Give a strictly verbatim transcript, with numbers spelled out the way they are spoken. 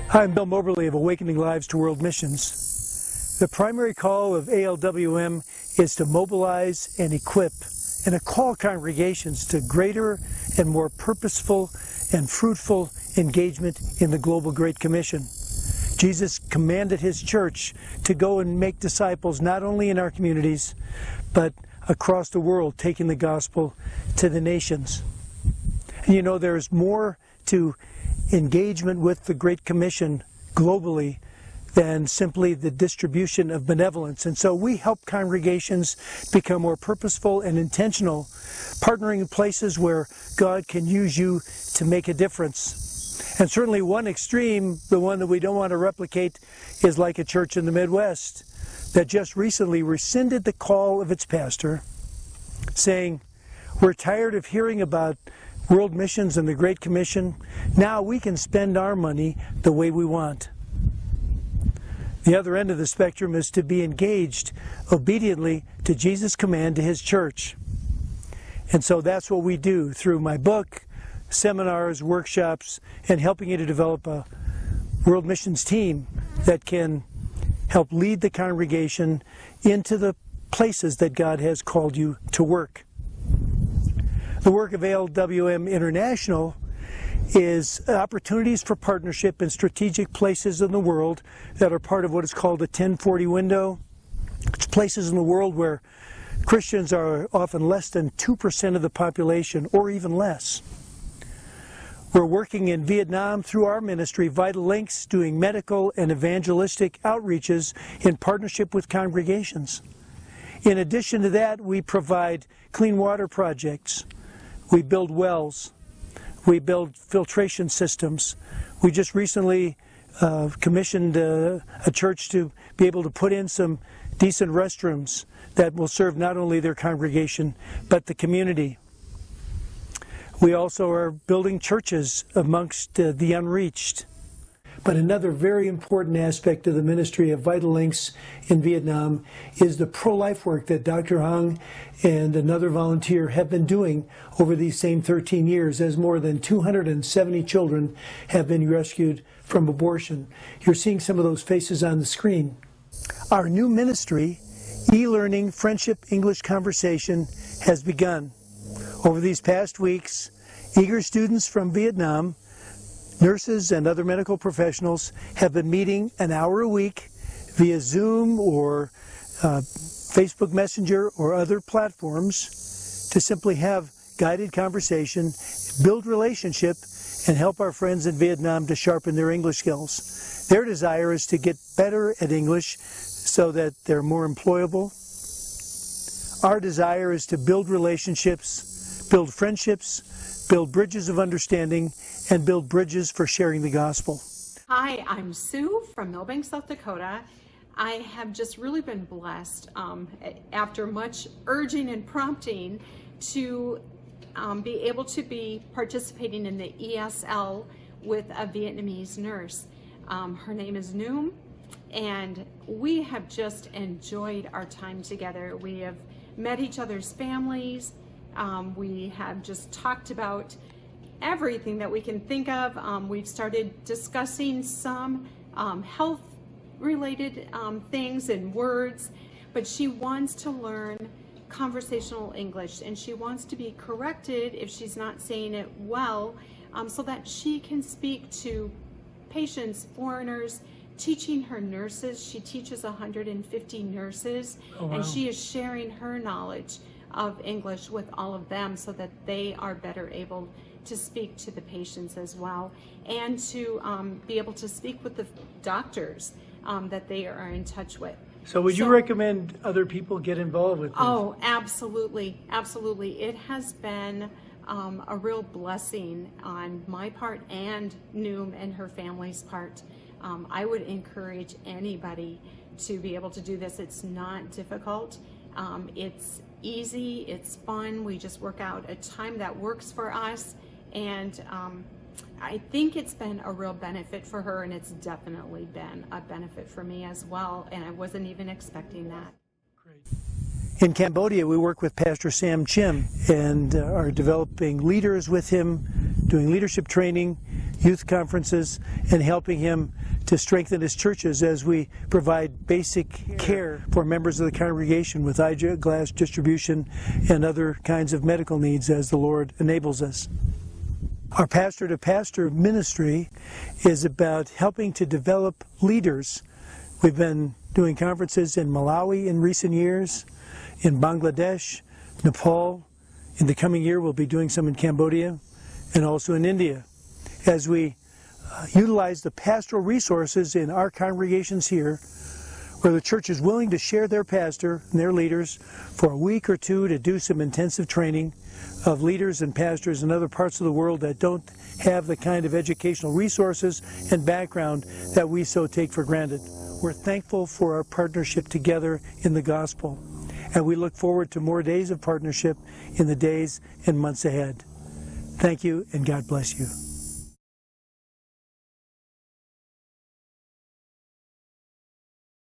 Hi, I'm Bill Moberly of Awakening Lives to World Missions. The primary call of A L W M is to mobilize and equip and to call congregations to greater and more purposeful and fruitful engagement in the Global Great Commission. Jesus commanded his church to go and make disciples not only in our communities, but across the world, taking the gospel to the nations. And you know, there's more to engagement with the Great Commission globally than simply the distribution of benevolence. And so we help congregations become more purposeful and intentional, partnering in places where God can use you to make a difference. And certainly one extreme, the one that we don't want to replicate, is like a church in the Midwest that just recently rescinded the call of its pastor, saying, "We're tired of hearing about world missions and the Great Commission. Now we can spend our money the way we want." The other end of the spectrum is to be engaged obediently to Jesus' command to his church. And so that's what we do through my book, seminars, workshops, and helping you to develop a world missions team that can help lead the congregation into the places that God has called you to work. The work of A L W M International is opportunities for partnership in strategic places in the world that are part of what is called a ten forty window. It's places in the world where Christians are often less than two percent of the population, or even less. We're working in Vietnam through our ministry, Vital Links, doing medical and evangelistic outreaches in partnership with congregations. In addition to that, we provide clean water projects. We build wells. We build filtration systems. We just recently uh, commissioned uh, a church to be able to put in some decent restrooms that will serve not only their congregation, but the community. We also are building churches amongst uh, the unreached. But another very important aspect of the ministry of Vital Links in Vietnam is the pro-life work that Doctor Hung and another volunteer have been doing over these same thirteen years, as more than two hundred seventy children have been rescued from abortion. You're seeing some of those faces on the screen. Our new ministry, e-learning Friendship English Conversation, has begun. Over these past weeks, eager students from Vietnam, nurses and other medical professionals, have been meeting an hour a week via Zoom or uh, Facebook Messenger or other platforms to simply have guided conversation, build relationship, and help our friends in Vietnam to sharpen their English skills. Their desire is to get better at English so that they're more employable. Our desire is to build relationships, build friendships, build bridges of understanding, and build bridges for sharing the gospel. Hi, I'm Sue from Millbank, South Dakota. I have just really been blessed um, after much urging and prompting to um, be able to be participating in the E S L with a Vietnamese nurse. Um, her name is Noom, and we have just enjoyed our time together. We have met each other's families. Um, we have just talked about everything that we can think of. Um, we've started discussing some um, health related um, things and words, but she wants to learn conversational English, and she wants to be corrected if she's not saying it well, um, so that she can speak to patients, foreigners, teaching her nurses. She teaches one hundred fifty nurses, oh, wow. And she is sharing her knowledge of English with all of them so that they are better able to speak to the patients as well, and to um, be able to speak with the doctors um, that they are in touch with. So would so, you recommend other people get involved with this? Oh, absolutely, absolutely. It has been um, a real blessing on my part and Noom and her family's part. Um, I would encourage anybody to be able to do this. It's not difficult. Um, it's easy, it's fun. We just work out a time that works for us, and um, I think it's been a real benefit for her, and it's definitely been a benefit for me as well, and I wasn't even expecting that. Great. In Cambodia, we work with Pastor Sam Chim and uh, are developing leaders with him, doing leadership training, youth conferences, and helping him to strengthen his churches as we provide basic care for members of the congregation with eyeglass distribution and other kinds of medical needs as the Lord enables us. Our pastor-to-pastor ministry is about helping to develop leaders. We've been doing conferences in Malawi in recent years, in Bangladesh, Nepal. In the coming year, we'll be doing some in Cambodia and also in India. As we uh, utilize the pastoral resources in our congregations here, where the church is willing to share their pastor and their leaders for a week or two to do some intensive training of leaders and pastors in other parts of the world that don't have the kind of educational resources and background that we so take for granted. We're thankful for our partnership together in the gospel, and we look forward to more days of partnership in the days and months ahead. Thank you, and God bless you.